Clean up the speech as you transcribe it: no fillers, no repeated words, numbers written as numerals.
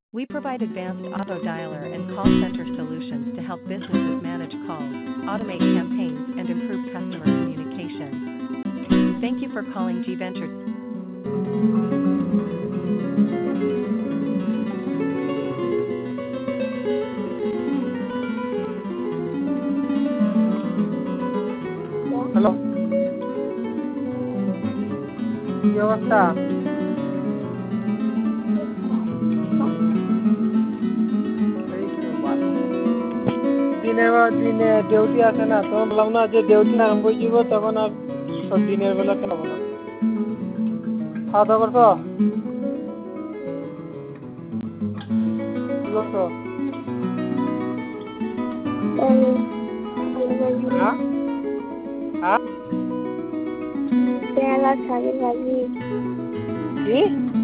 We provide advanced auto dialer and call center solutions to help businesses manage calls, automate campaigns, and improve customer communication. Thank you for calling G Venture. Hello, কি অবস্থা? এই তো ভালো। দিনে duty আছে না, তোমার বললাম না যে ডিউটি আরম্ভ হয়ে যাব, তখন আর দিনের বেলা খাবো না। খাওয়া দাওয়া করছো? কি করছো? হ্যাঁ হ্যাঁ পেয়ালা শাকের ভাজি। কি?